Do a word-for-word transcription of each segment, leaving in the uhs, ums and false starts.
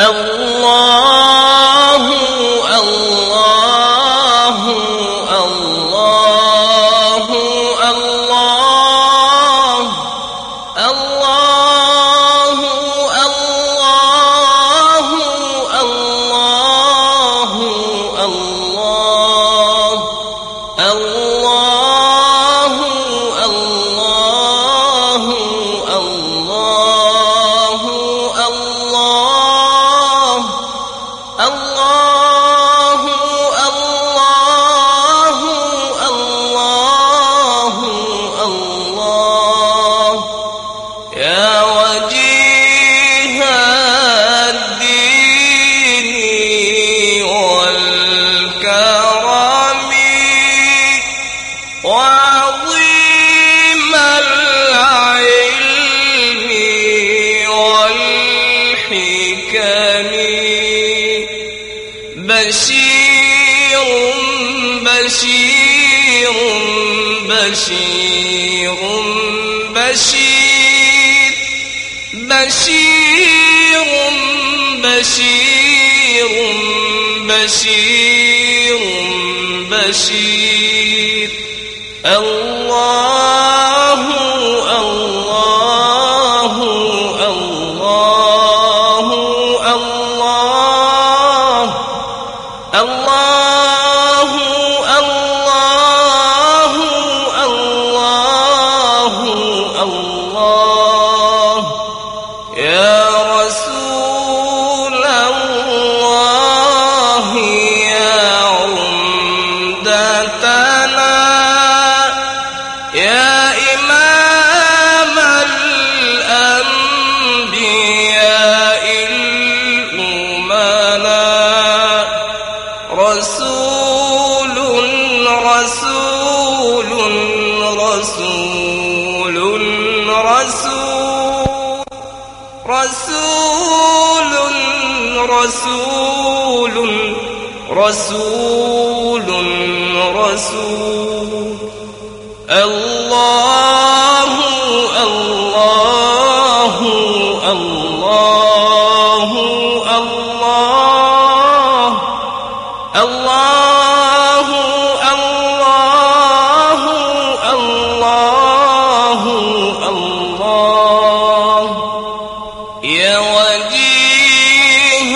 الله الله الله الله الله الله الله الله الله الله الله الله الله الله يا وجيه الدين والكرم وعظيم العلم والحكم بشير بشير بشير بشير بشير بشير بشير بشير الله الله الله الله الله الله الله الله يا رسول الله يا عمدتنا يا إمام الأنبياء الأمناء رسول رسول رسول رسول رسول رسول رسول الله الله الله الله الله الله الله الله يا وجيه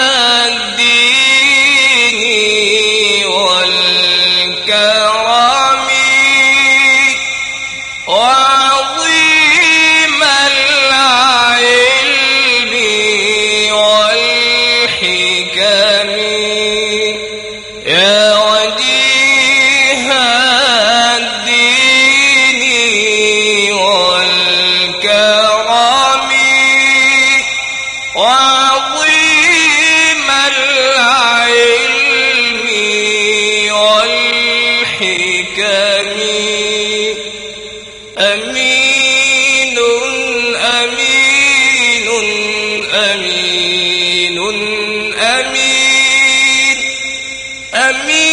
الدين والكرم وعظيم العلم والحكم يا وجيه الدين والكرم وعظيم العلم والحكم أمين أمين أمين أمين أمين